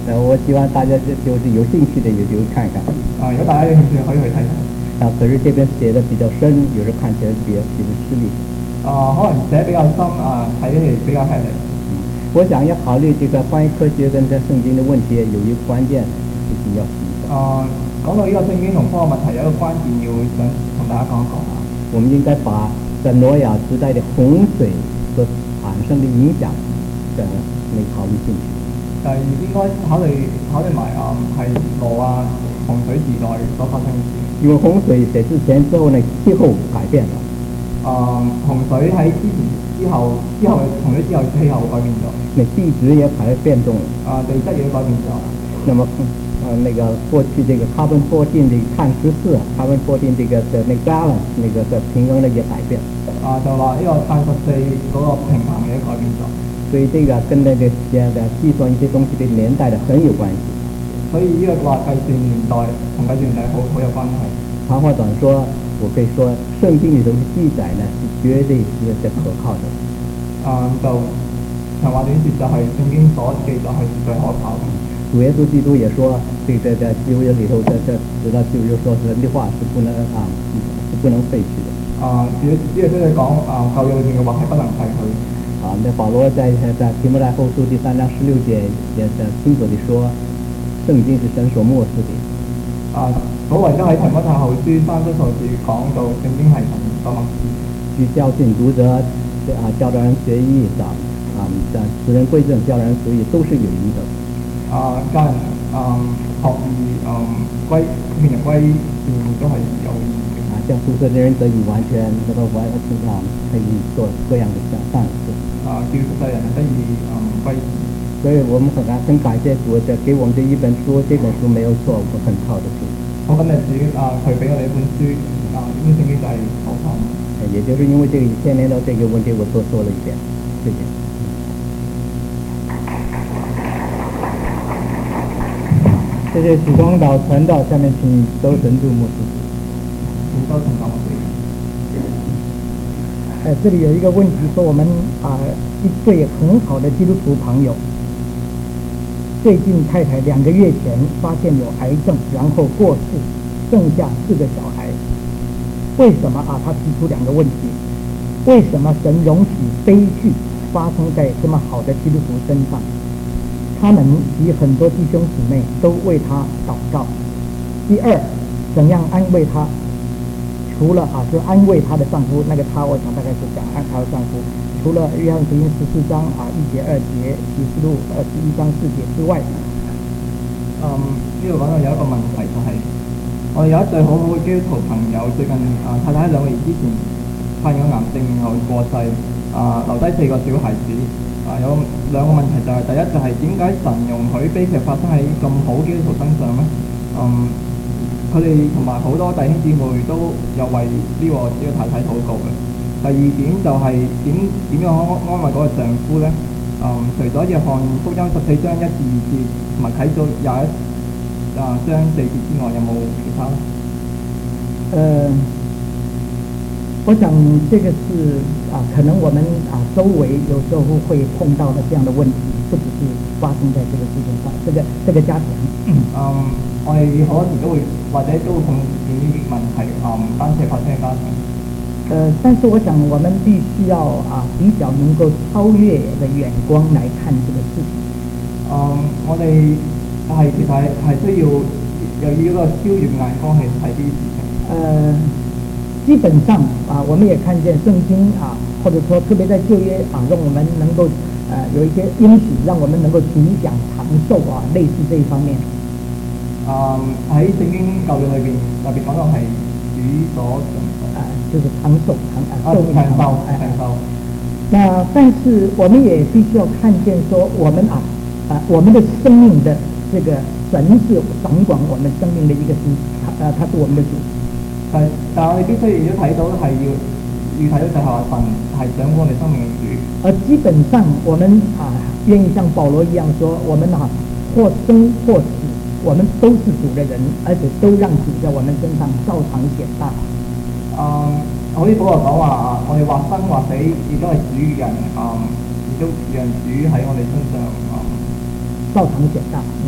呃，我希望大家就就是有兴趣的也就看看。 啊，如果大家有興趣可以去睇睇。 啊，可是這邊寫的比較深，有時看起來比較比較吃力。 啊，可能寫比較深啊，睇起嚟比較吃力。 嗯，我想要考慮這個關於科學跟這聖經的問題，有一個關鍵就是要提。 啊，講到呢個聖經同科學問題，有一個關鍵要想同大家講一講啊。 我們應該把在挪亞時代的洪水所產生的影響嘅嚟考慮進去。 就係應該考慮考慮埋啊，係挪亞洪水時代所發生嘅事。 因為洪水在之前之後呢，氣候改變了。 啊，洪水喺之前之後之後洪水之後氣候改變咗。 那地質也改變動了。 啊，地質也改變咗。 那麼呃，那個過去這個 carbon fourteen 的碳十四 ，carbon fourteen 這個的那 balance 那個的平衡呢也改變。 啊，就話呢個碳十四嗰個平衡也改變咗。 所以這個跟那個現在計算一些東西的年代的很有關係。 所以呢個話計算年代同計算年代好好有關係。 長話短說，我可以說聖經裏頭的記載呢是絕對是是可靠的。 啊，就長話短説就係聖經所記載係絕對可靠嘅。 主耶穌基督也說，這個在舊約裏頭，這這直到舊約說神的話是不能啊，是不能廢去的。 啊，主主耶穌嚟講啊，舊約裏面嘅話係不能廢去。 啊，那保羅在在提摩太後書第三章十六節也是清楚地說，聖經是神所默示的。 啊，所謂都喺提摩太後書三章數字講到聖經係神所默示， 去教訓讀者，啊，教導人學義，啊，啊，使人歸正，教人學義，都是有益的。啊， 教人啊學義啊歸勸人歸義都係有益嘅。 啊，將出色的人得以完全，得到完全啊，可以做各樣的善事。啊， 叫出色人得以啊歸義。 所以我們很感很感謝主，這給我們這一本書，這本書沒有錯，我很靠得住。 好感謝主啊，佢俾我哋一本書啊，呢本聖經就係可靠。 也就是因為這個牽連到這個問題，我多說了一點，謝謝。 謝謝許光島傳道，下面請周神助牧師。 請周神助牧師。 呃，這裡有一個問題，說我們啊、呃、一對很好的基督徒朋友，最近太太兩個月前發現有癌症，然後過世，剩下四個小孩。為什麼啊？他提出兩個問題：為什麼神容許悲劇發生在這麼好的基督徒身上？他們及很多弟兄姊妹都為他禱告。第二，怎樣安慰他？除了啊，就安慰她的丈夫，那個她我想大概是講安她的丈夫。除了約翰福音十四章啊一節二節，啟示錄二十一章四節之外， 嗯，呢度講到有一個問題就係、是，我哋有一對好好嘅基督徒朋友，最近啊太太喺兩個月之前發現咗癌症，然後過世，啊留低四個小孩子，啊有兩個問題就係、是，第一就係點解神容許悲劇發生喺咁好基督徒身上咧？嗯。佢哋同埋好多弟兄姊妹都有為呢個呢個太太禱告嘅。第二點就係點點樣安安慰嗰個丈夫咧？嗯，除咗約翰福音十四章一至二節同埋啟示錄廿一啊章四節之外，有冇其他咧？ 呃，我想這個是啊，可能我們啊周圍有時候會碰到的這樣的問題，不只是發生在這個事情上，這個這個家庭。 嗯。我哋好多時都會或者都會碰見呢啲問題，啊、嗯，唔單止係發生喺家庭。 呃，但是我想我們必須要啊比較能夠超越的眼光來看這個事情。 嗯，我哋係其實係係需要有一個超越眼光去睇啲事情。 呃，基本上啊，我們也看見聖經啊，或者說特別在舊約啊，讓我們能夠呃有一些應許，讓我們能夠主講長壽啊，類似這一方面。 啊喺聖經舊約裏邊特別講到係主所長壽， 啊，就是長壽長啊壽命長壽長壽。那但是我們也必須要看見說，我們啊啊我們的生命的這個神是掌管我們生命的一個神，啊他是我們的主。 係，但係我哋必須要睇到係要要睇到就係話神係掌管我哋生命嘅主。 而基本上我們啊願意像保羅一樣說，我們啊或生或死，我們都是主的人，而且都讓主在我們身上照常顯大。 啊、嗯，好似保羅講話啊，我哋或生或死，亦都係主嘅人，啊、嗯，亦都讓主喺我哋身上啊照常显大。嗯，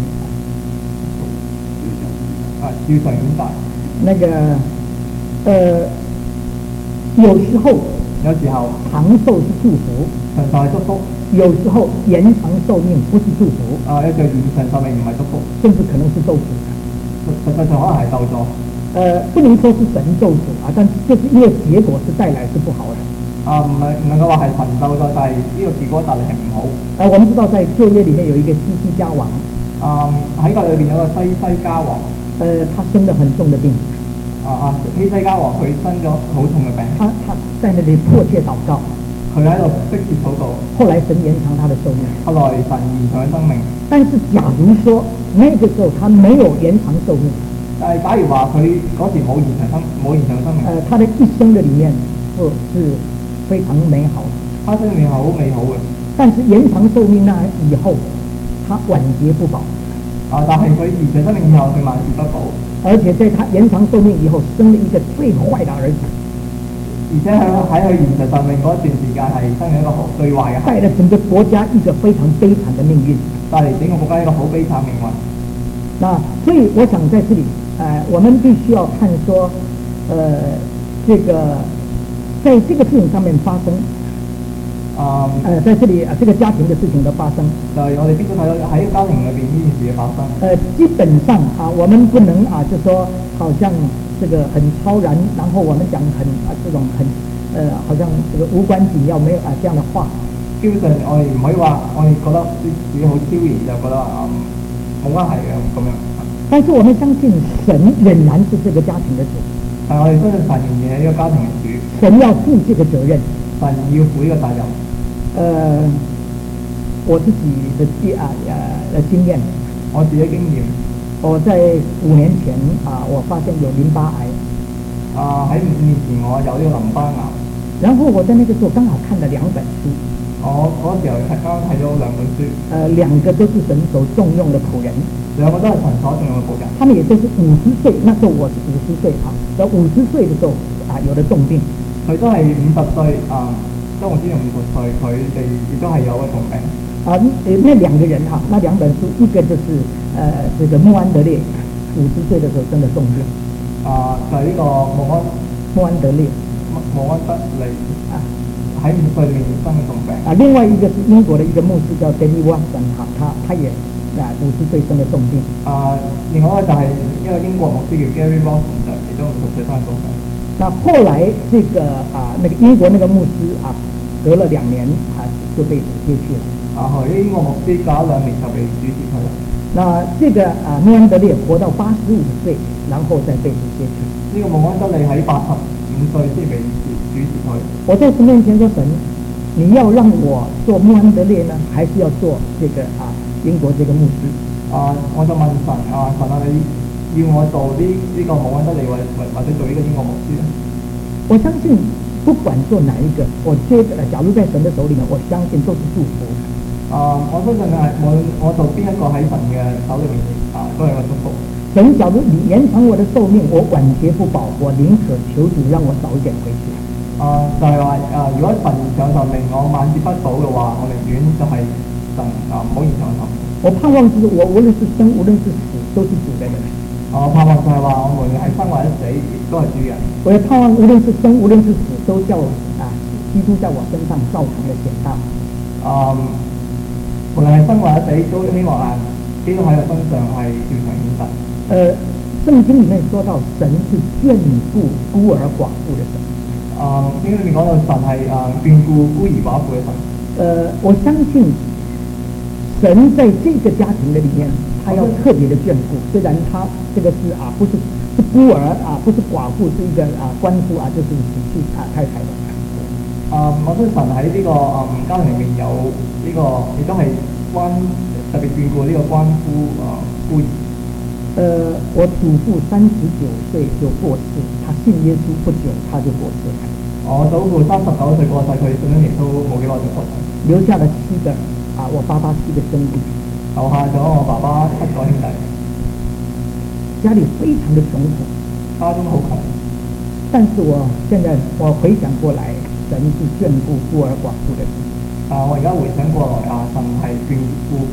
啊，照常顯大。 那个呃，有时候有時候长寿是祝福， 長壽係祝福， 有时候延长寿命不是祝福， 啊，有時候延長壽命唔係祝福， 甚至可能是咒诅。 實實際上可能係咒詛。 呃，不能说是神咒诅啊，但是就是因为结果是带来是不好的。 啊，唔係唔能夠話係神咒詛，但係呢個結果帶嚟係唔好。 呃，我们知道在旧约里面有一个西西家王， 啊，喺舊裏邊有個西西家王， 呃，他生了很重的病， 啊啊，西西家王佢生咗好重嘅病， 他他在那里迫切禱告， 佢喺度迫切禱告， 后来神延长他的寿命。 後來神延長佢生命。 但是假如说那个时候他没有延长寿命， 但係假如話佢嗰時冇延長生冇延長生命， 呃，他的一生的里面是是非常美好的。 他生命係好美好嘅。 但是延长寿命那以后，他晚节不保， 啊，但係佢延長生命以後，佢萬事不保， 而且在他延长寿命以后，生了一个最坏的儿子， 而且喺喺佢延長壽命嗰段時間係生咗一個好最壞嘅孩子， 带了整个国家一个非常悲惨的命运。 帶嚟整個國家一個好悲慘命運。 那所以我想在这里，呃，我们必须要看說，呃，这个在这个事情上面发生， 啊、 呃，在这里啊、呃，这个家庭的事情的發生， 就係我哋必須睇到喺家庭裏邊呢件事嘅發生。 呃，基本上啊，我們不能啊，就說好像這個很超然，然後我們講很啊這種很，呃，好像這個無關緊要，沒有啊這樣的話。 基本上我哋唔可以話，我哋覺得自己好超然，就覺得啊冇關係嘅咁樣。 但是我們相信神仍然是這個家庭的主， 但係我哋相信神仍然係呢個家庭嘅主， 神要負這個責任， 神要負呢個責任。 呃，我自己的經啊呃經驗， 我自己經驗， 我在五年前啊，我發現有淋巴癌， 啊喺五年前我有呢個淋巴癌， 然後我在那個時候剛好看了兩本書， 我嗰時候睇啱睇咗兩本書， 呃，兩個都是神所重用的僕人， 兩個都係神所重用嘅僕人， 他們也都是五十歲，那時候我是五十歲啊，在五十歲的時候啊，有了重病， 佢都係五十歲啊，當我知道五十歲，佢哋亦都係有個重病。 啊，呃，那兩個人哈、啊，那兩本書，一個就是呃，這個穆安德烈，五十歲的時候生了重病， 啊，就係、是、呢個穆安穆安德烈， 穆安德利啊， 喺五歲裏面生嘅重病。 啊，另外一個是英國的一個牧師叫 David Watson 哈，他他也啊五十歲生了重病。 啊，另外一個就係一個英國牧師叫 Gary Watson，就其中五十歲生重病。 那後來這個啊，那個英國那個牧師啊，隔了兩年啊就被主接去了。 啊，後來英國牧師隔一兩年就被主接去了。 那這個啊穆安德烈活到八十五歲，然後再被主接去。 呢個穆安德利喺八十五歲先被主主接去。 我在神面前說，神，你要讓我做穆安德烈呢，還是要做這個啊英國這個牧師？ 啊，我就問神啊，神啊，你要我做呢呢個穆安德利，或或或者做呢個英國牧師咧？ 我相信不管做哪一個，我覺得假如在神的手裏面，我相信都是祝福。 啊，我相信係無論我做邊一個喺神嘅手裏面啊，都係一個祝福。 神，假如你延長我的壽命，我晚節不保，我寧可求主讓我早一點回去。 啊，就係話啊，如果神延長壽命，我晚節不保嘅話，我寧願就係神啊唔好延長壽命。 我盼望就是我無論是生無論是死，都是主的人。 我盼望就係話，我無論係生或者死，都係主人。 我也盼望無論是生無論是死，都叫啊基督在我身上照常的顯大。 啊，無論係生或者死，都希望啊基督喺我身上係照常顯大。呃， 聖經裡面說到神是眷顧孤兒寡婦的神。 啊，聖經裡面講到神係啊眷顧孤兒寡婦嘅神。呃， 我相信神在這個家庭的裡面，他要特別的眷顧。雖然他這個是啊，不是是孤兒啊，不是寡婦，是一個啊官夫啊，就是死去啊太太的。 啊，我相信神喺呢個啊家庭裡面有呢個，亦都係關特別眷顧呢個官夫啊孤兒。 呃，我祖父三十九歲就過世，他信耶穌不久他就過世了。 我祖父三十九歲過世，佢信咗耶穌冇幾耐就過世， 留下了七個啊，我爸爸七個兄弟， 留下咗我爸爸七個兄弟， 家裡非常的窮苦， 家中好窮。 但是我現在我回想過來，神是眷顧孤兒寡婦的神。 啊，我而家回想過來啊，神係眷顧孤兒寡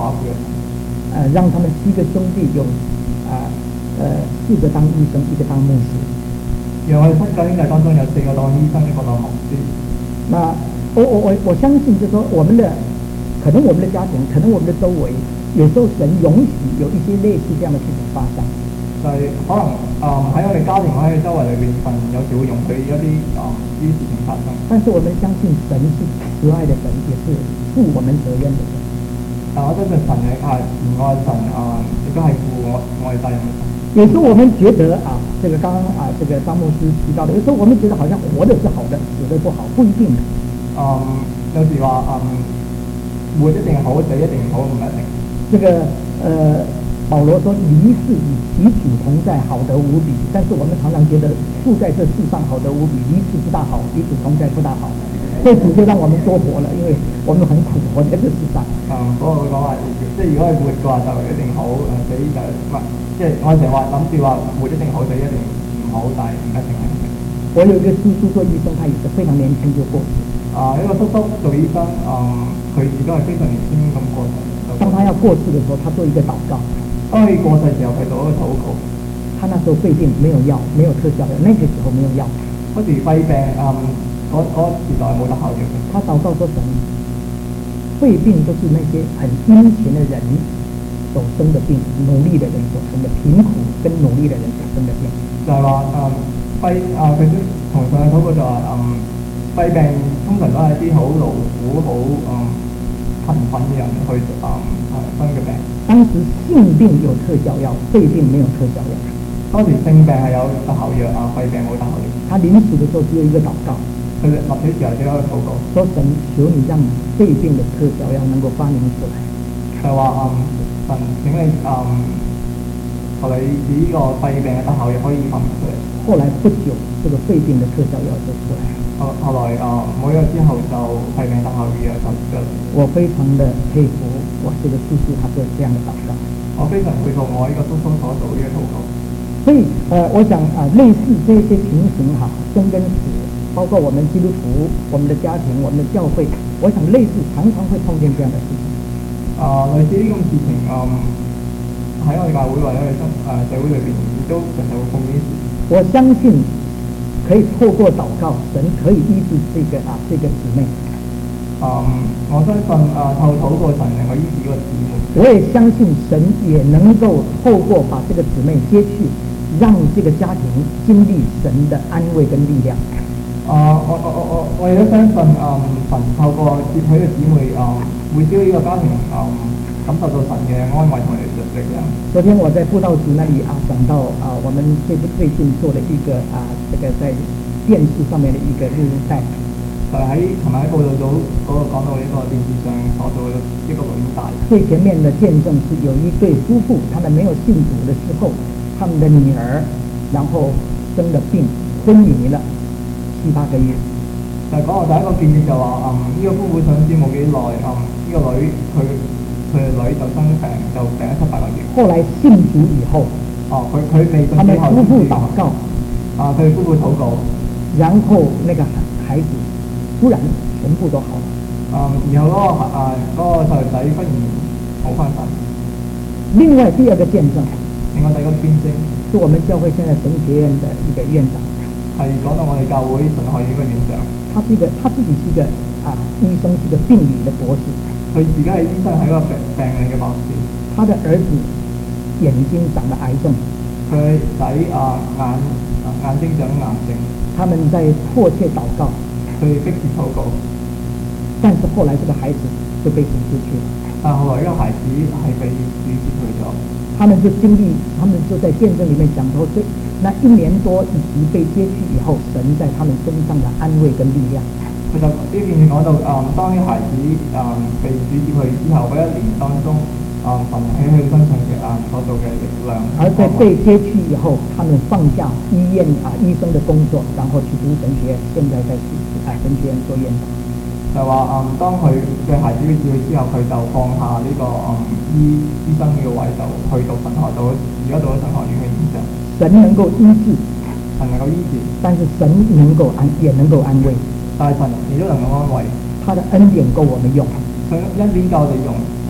寡婦嘅神。 呃，让他们七个兄弟有啊呃四个当医生，一个当牧师。 讓我哋七個兄弟當中有四個當醫生，一個當牧師。 那我我我我相信，就是说我们的可能我们的家庭，可能我们的周围，有时候神容许有一些类似这样的事情发生。 就係可能誒喺、呃、我哋家庭喺周圍裏邊，神有時會容許一啲誒呢啲事情發生。 但是我们相信神是慈愛的神，也是負我們責任的神。 但我相信神係係唔愛神啊，亦都係負我我哋責任嘅神。 有時候我們覺得啊，這個剛剛啊，這個張牧師提到的，有時候我們覺得好像活的是好的，死的不好，不一定。 嗯，有時話嗯，活一定好，死一定好，唔一定。 這個呃。保羅說離世與與主同在，好得無比。但是我們常常覺得住在這世上好得無比，離世不大好，與主同在不大好。所以主就讓我們多活了，因為我們很苦活在這世上。 嗯，嗰個佢講話，即係如果係活嘅話就一定好，誒死就唔係，即係我成日話諗住話活一定好，死一定唔好，但係唔一定係。 我有一個叔叔做醫生，他也是非常年輕就過世。 啊，一個叔叔做醫生，嗯，佢亦都係非常年輕咁過世。 當他要過世的時候，他做一個禱告。 當佢過世時候，佢做一個禱告。 他那時候肺病沒有藥，沒有特效藥，那個時候沒有藥。 嗰時肺病，嗯，嗰嗰時代冇特效藥。 他禱告說神，肺病都是那些很殷勤的人所生的病，努力的人所生的，貧苦跟努力的人所生的病。 就係話，嗯，肺啊，佢都同上嘅禱告就話，嗯，肺病通常都係啲好勞苦、好嗯貧困嘅人去嗯係生嘅病。 當時性病有特效藥，肺病沒有特效藥。 當時性病係有特效藥啊，肺病冇特效藥。 他臨死的時候只有一個禱告， 佢臨死時候只有一個禱告， 說神求你讓肺病的特效藥能夠發明出來。 就話嗯神請你嗯求你呢個肺病嘅特效藥可以發明出嚟。 後來不久，這個肺病的特效藥就出來。 後後來啊，冇一個之後就肺病特效藥就出嚟。 我非常的佩服我這個叔叔，他做這樣的禱告。 我非常佩服我呢個叔叔所做呢個禱告。 所以，呃，我想啊、呃，類似這些情形哈，生跟死，包括我們基督徒、我們的家庭、我們的教會，我想類似常常會碰見這樣的事情。 啊、呃，類似呢種事情，嗯，喺我哋教會或者係生誒社會裏邊，亦都成日會碰見。 我相信可以透過禱告，神可以醫治這個啊這個姊妹。 嗯，我相信啊，透過禱告神能夠醫治呢個姊妹。 我也相信神也能夠透過把這個姊妹接去，讓這個家庭經歷神的安慰跟力量。 啊，我我我我我亦都相信啊、嗯，神透過接許嘅姊妹啊，會使呢個家庭啊、嗯、感受到神嘅安慰同埋力量。 昨天我在佈道組那裡啊，講到啊，我們最最近做了一個啊，這個在電視上面的一個錄音帶。 就喺琴日喺報道組嗰個講到呢個電視上所做嘅一個錄音帶。 最前面的見證是有一對夫婦，他們沒有信主的時候，他們的女兒然後生了病，昏迷了七八個月。 就講到第一個見證就話，嗯，呢、這個夫婦上主冇幾耐，嗯，呢、這個女佢佢嘅女就生病，就病咗七八個月。 後來信主以後， 哦，佢佢未信之後， 他們夫婦禱告， 啊，佢哋夫婦禱告， 然後那個孩子突然全部都好了。 嗯，然後嗰、那個啊嗰、那個細路仔忽然好翻晒。 另外第二個見證， 另外第二個見證， 是我們教會現在神學院的一個院長， 係講到我哋教會神學院嘅院長。 他是一個他自己是一個啊醫生，是一個病理的博士。 佢自己係醫生，係一個病病理嘅博士。 他的兒子眼睛長了癌症， 佢仔啊眼眼睛長癌症。 他們在迫切禱告， 佢迫切禱告， 但是後來這個孩子就被神接去了。 但後來呢個孩子係被主接去咗。他們就經歷，他們就在見證裡面講到，這那一年多以及被接去以後，神在他們身上的安慰跟力量。 佢就呢邊講到，誒、嗯，當啲孩子誒、嗯、被主接去之後，嗰一年當中，誒、嗯、神喺佢身上嘅誒所做嘅力量。 而在被接去以後，他們放下醫院啊醫生的工作，然後去讀神學院，現在在啊神學院做院長。 就話誒、嗯，當佢嘅孩子被接去之後，佢就放下呢、這個誒、嗯、醫醫生呢個位，就去到神學到而家到咗神學院嘅院長。 神能夠醫治， 神能夠醫治， 但是神能夠安也能夠安慰。 但係神亦都能夠安慰。 他的恩典夠我們用， 佢恩典夠我哋用。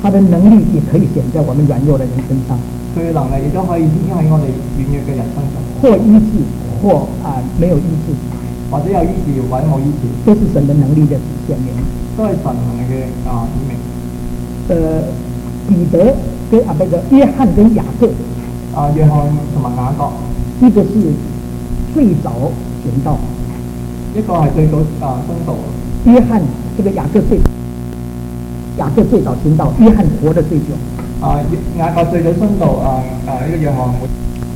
他的能力也可以显在我们软弱的人身上， 佢嘅能力亦都可以顯喺我哋軟弱嘅人身上， 或醫治，或啊沒有醫治， 或者有醫治或者冇醫治， 都是神的能力的顯明。 都係神能力嘅啊顯明。 呃，彼得跟啊那个約翰跟雅各， 啊，約翰同埋雅各， 一個是最早傳道， 一個係最早啊殉道。 約翰這個雅各最雅各最早傳道，約翰活得最久。 啊，雅各最早殉道，啊啊呢個約翰活。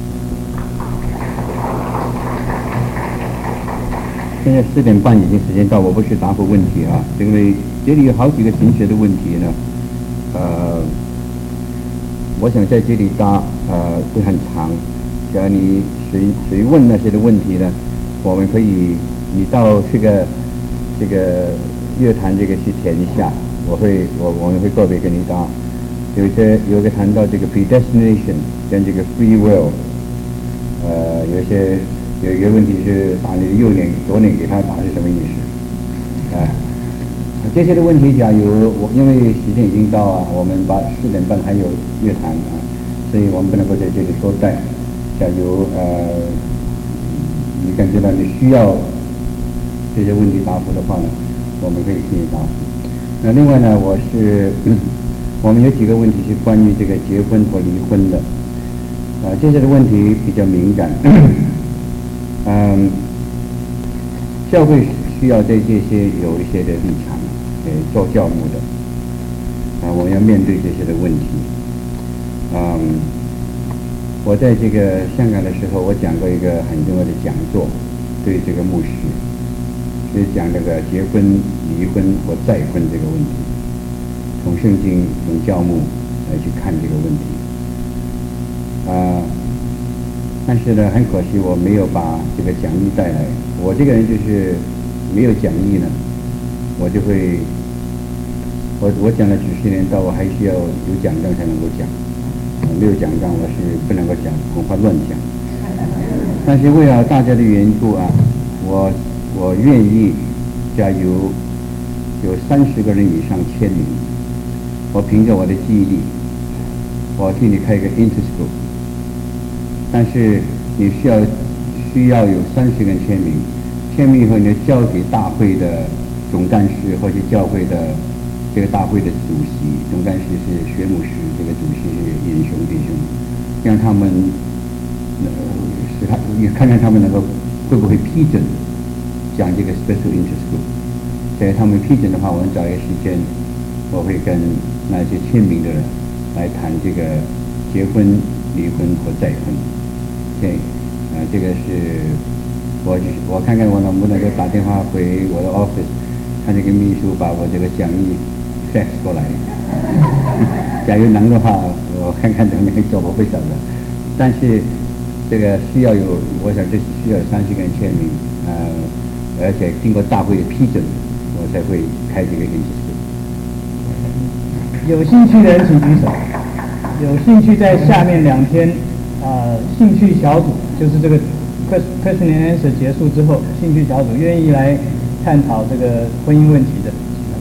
现在四点半已经时间到，我不去答复问题啊，因为这里有好几个同学的问题呢，呃，我想在这里答呃会很长，只要你谁谁问那些的问题呢，我们可以你到这个这个乐坛这个去填一下，我会我我们会个别跟你答。有些有个谈到这个 predestination 跟这个 free will， 呃，有些。有一个问题是打你的右脸左脸给他打是什么意思啊？这些的问题，假如我因为时间已经到啊，我们把四点半还有乐坛啊，所以我们不能够在这里多待。假如呃你感觉到你需要这些问题答复的话呢，我们可以给你答复。那另外呢，我是、嗯、我们有几个问题是关于这个结婚和离婚的，啊，这些的问题比较敏感。嗯，教会需要对这些有一些的立场，呃，做教牧的，啊，我们要面对这些的问题。嗯，我在这个香港的时候，我讲过一个很重要的讲座，对这个牧师，是讲这个结婚、离婚和再婚这个问题，从圣经、从教牧来去看这个问题，啊。但是呢，很可惜我没有把这个讲义带来。我这个人就是没有讲义呢，我就会，我我讲了几十年道，我还需要有奖章才能够讲，没有奖章我是不能够讲，恐怕乱讲。但是为了大家的缘故啊，我我愿意，假如有三十个人以上签名，我凭着我的记忆力，我替你开一个 interschool。但是你需要需要有三十个人签名，签名以后你要交给大会的总干事或者教会的这个大会的主席，总干事是学牧师，这个主席是仁兄弟兄，让他们呃使他也看看他们能够会不会批准讲这个 special interest group。假如他们批准的话，我们找一个时间，我会跟那些签名的人来谈这个结婚、离婚和再婚。对，呃，这个是我我看看我能不能够打电话回我的 office， 看这个秘书把我这个讲义 fax 过来。假如能的话，我看看能不能做，我会找的。但是这个需要有，我想这需要三十个人签名，呃，而且经过大会的批准，我才会开这个研究室。 有兴趣的人请举手。有兴趣在下面两天。呃，兴趣小组就是这个 question and answer 结束之后，兴趣小组愿意来探讨这个婚姻问题的，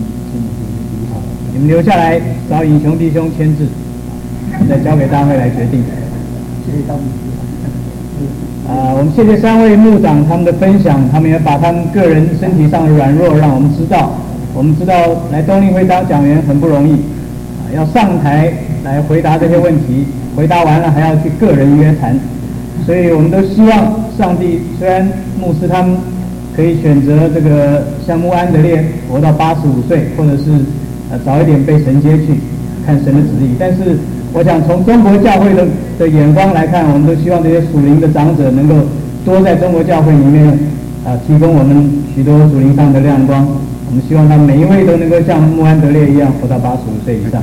你们留下来找尹雄弟兄签字，再交给大会来决定。谢谢大牧师。啊，我们谢谢三位牧长他们的分享，他们也把他们个人身体上的软弱让我们知道。我们知道来东立会当讲员很不容易，啊，要上台来回答这些问题。回答完了还要去个人约谈，所以我们都希望上帝，虽然牧师他们可以选择这个像穆安德烈活到八十五岁，或者是呃早一点被神接去看神的旨意，但是我想从中国教会的的眼光来看，我们都希望这些属灵的长者能够多在中国教会里面啊、呃、提供我们许多属灵上的亮光。我们希望他每一位都能够像穆安德烈一样活到八十五岁以上。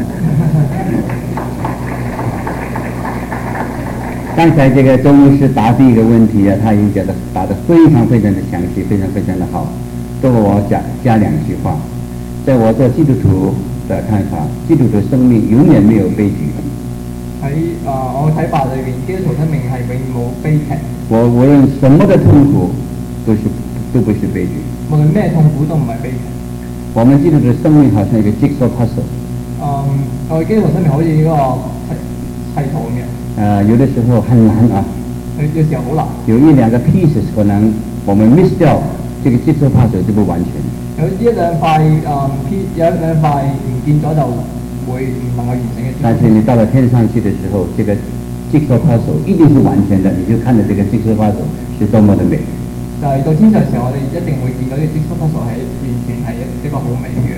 刚才这个周牧师答第一个问题啊，他已经讲的答得非常非常的详细，非常非常的好。这个我加加两句话，在我做基督徒的看法，基督徒生命永远没有悲劇。 喺啊、呃，我睇法裏邊，基督徒生命係永冇悲劇。 我無論什麼的痛苦，都是都不是悲劇。 無論咩痛苦都唔係悲劇。 我們基督徒的生命好像一個 jigsaw puzzle。 嗯。 我哋基本上面好似嗰個砌砌圖咁嘅。 呃，有的时候很难啊， 有有時候好難， 有一两个 pieces 可能我们 miss 掉，这个 jigsaw puzzle 就不完全。 有一兩塊誒 P 有一兩塊唔見咗就會唔能夠完成嘅。 但是你到了天上去的時候，這個 jigsaw puzzle 一定是完全的，你就看着這個 jigsaw puzzle 是多麼的美。 就係到天上嘅時候，我哋一定會見到呢個 jigsaw puzzle 係完全係一一個好美嘅。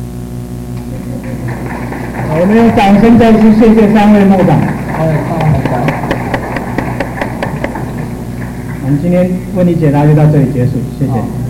我们用掌声再次谢谢三位牧长。 我哋三位牧長， 我们今天问题解答就到这里结束，谢谢。 好